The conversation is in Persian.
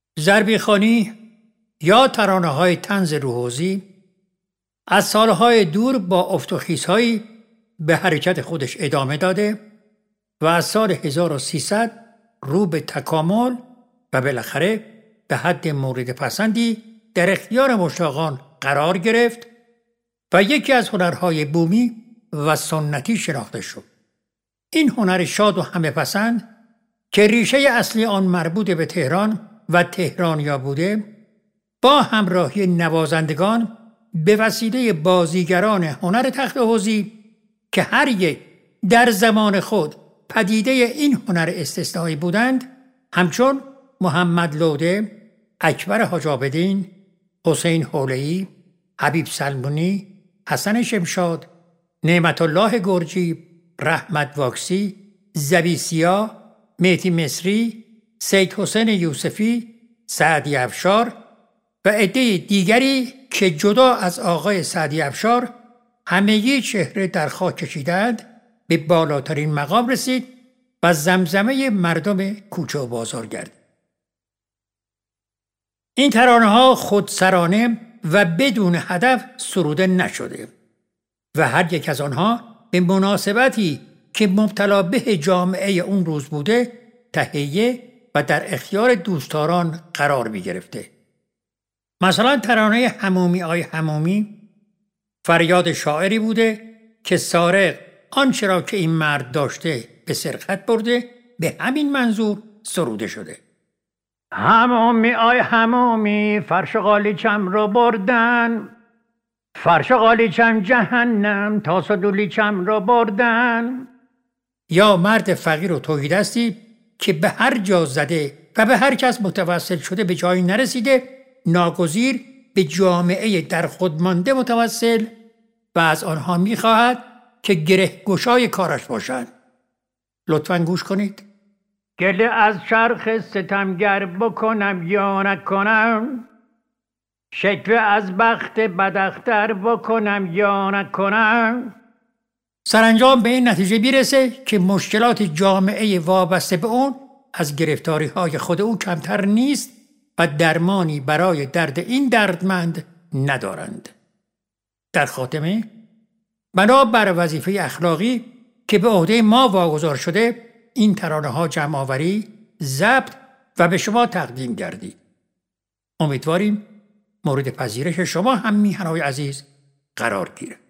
ضربیخوانی یا ترانه‌های طنز روحوزی از سالهای دور با افت و خیزهایی به حرکت خودش ادامه داده و از سال 1300 رو به تکامل و بالاخره به حد مورد پسندی در اختیار مشتاقان قرار گرفت و یکی از هنرهای بومی و سنتی شناخته شد. این هنر شاد و همه پسند که ریشه اصلی آن مربوط به تهران و تهرانیا بوده، با همراهی نوازندگان به وسیله بازیگران هنر تخت حوضی که هر یک در زمان خود پدیده این هنر استثنایی بودند، همچون محمد لوده، اکبر حاج عابدین، حسین حوله‌ای، حبیب سلمونی، حسن شمشاد، نعمت الله گرجی، رحمت واکسی، زبیسیا، مهدی مصری، سید حسین یوسفی، سعدی افشار و عده دیگری که جدا از آقای سعدی افشار همگی چهره در خاک کشیدند، به بالاترین مقام رسید و زمزمه مردم کوچه و بازار گردید. این ترانه‌ها خودسرانه و بدون هدف سروده نشده و هر یک از آنها به مناسبتی که مبتلا به جامعه اون روز بوده تهیه و در اختیار دوستداران قرار می گرفته. مثلا ترانه حمومی آی حمومی فریاد شاعری بوده که سارق آنچه را که این مرد داشته به سرقت برده، به همین منظور سروده شده. حمومی آی حمومی فرش قالیچم رو بردن، فرش قالیچم جهنم تا صدولیچم رو بردن. یا مرد فقیر و توحیدستی که به هر جا زده و به هر کس متوسل شده به جایی نرسیده، ناگزیر به جامعه در خود مانده متوسل و از آنها می‌خواهد که گره گشای کارش باشند. لطفاً گوش کنید. گله از چرخ ستمگر بکنم یا نکنم، شکوه از بخت بداختر بکنم یا نکنم. سرانجام به این نتیجه بیرسه که مشکلات جامعه وابسته به اون از گرفتاری‌های خود او کمتر نیست و درمانی برای درد این دردمند ندارند. در خاتمه بنا بر وظیفه اخلاقی که به عهده ما واگذار شده، این ترانه‌ها جمع‌آوری، ضبط و به شما تقدیم گردید. امیدواریم مورد پذیرش شما هم میهن‌های عزیز قرار گیرد.